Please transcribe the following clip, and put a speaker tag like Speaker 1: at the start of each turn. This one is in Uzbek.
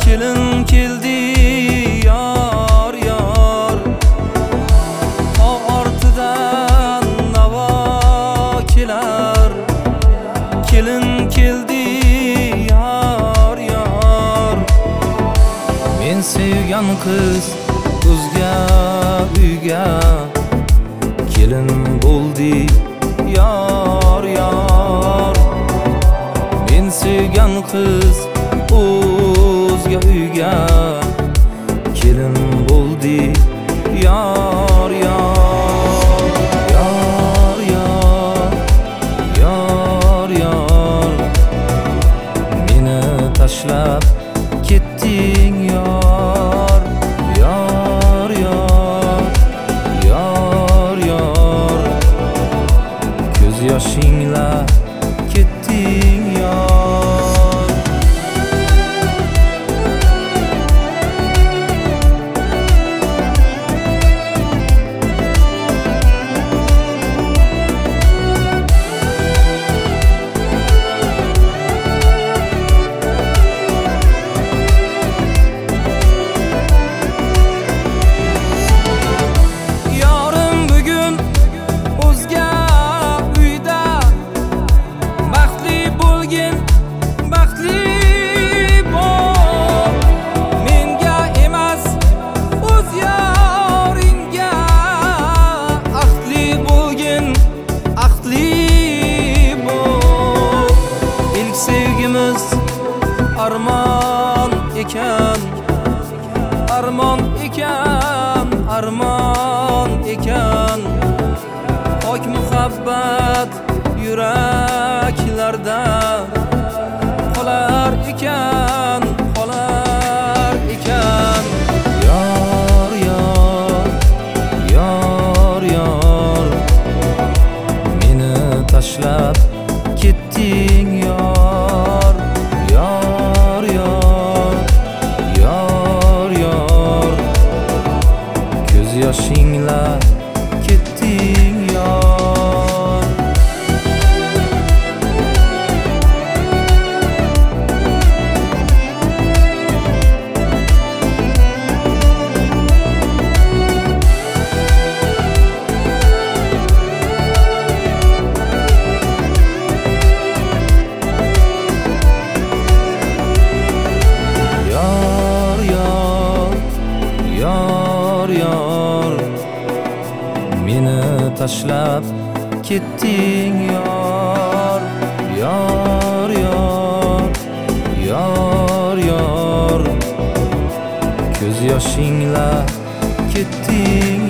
Speaker 1: kelin keldi yor yor, ortidan navo kelar. Kelin keldi yor yor, men sevgan qiz o'zga uyga kelin bo'ldi yor yor. Men sevgan qiz o'zga uyga kelin bo'ldi yor yor. Yor yor, yor yor, meni tashlab ketding yor. Yor yor, yor yor, ko'z yoshingla ketding yor. Armon ekan, armon ekan, armon ekan. Pok muhabbat yuraklarda qolar ekan, qolar ekan. Yor yor, yor yor, meni tashlab ketding yor. Yor yor, yor yor, ko'z yoshingla ketding yor. Yor yor, meni tashlab ketding yor. Yor yor, yor yor, ko'z yoshingla ketding